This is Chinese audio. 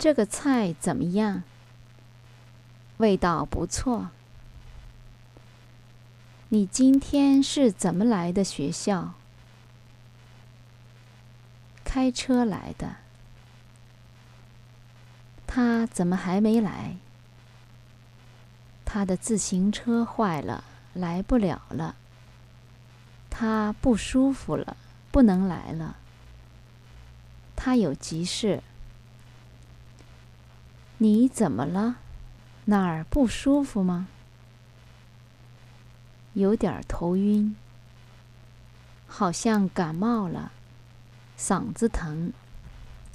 这个菜怎么样？味道不错。你今天是怎么来的学校？开车来的。他怎么还没来？他的自行车坏了，来不了了。他不舒服了，不能来了。他有急事。你怎么了？哪儿不舒服吗？有点头晕，好像感冒了，嗓子疼。